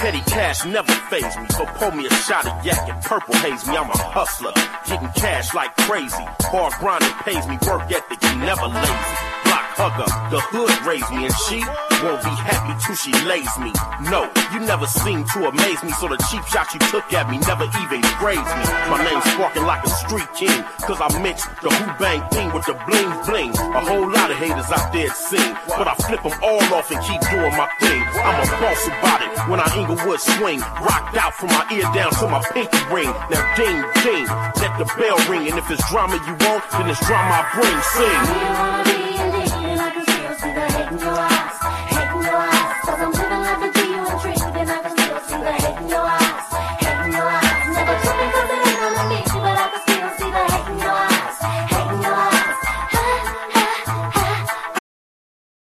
Petty cash never faze me, so pour me a shot of yak and purple haze me. I'm a hustler, getting cash like crazy. Hard grinding pays me, work ethic, never lazy. Block hugger, the hood raised me, and she won't be happy till she lays me. No, you never seem to amaze me, so the cheap shot you took at me never even grazed me. My name's sparking like a street king, cause I mix the who bang thing with the bling bling. A whole lot of haters out there it seem, but I flip them all off and keep doing my thing. I'm a boss about it when I Inglewood swing, rocked out from my ear down to my pinky ring. Now ding ding, let the bell ring, and if it's drama you want, then it's drama I bring. Sing.